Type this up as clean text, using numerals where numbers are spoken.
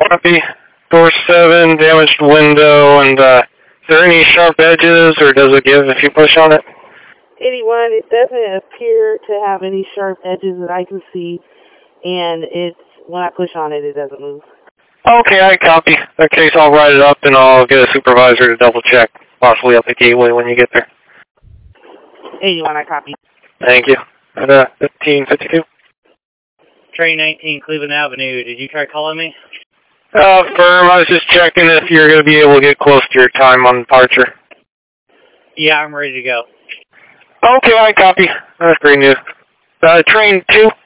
Copy. Door 7, damaged window, and is there any sharp edges, or does it give if you push on it? 81, it doesn't appear to have any sharp edges that I can see, and when I push on it, it doesn't move. Okay, I copy. In that case, I'll write it up, and I'll get a supervisor to double check, possibly up the gateway when you get there. 81, I copy. Thank you. At 1552. Train 19, Cleveland Avenue. Did you try calling me? Firm, I was just checking if you're going to be able to get close to your time on departure. Yeah, I'm ready to go. Okay, I copy. That's great news. Train 2.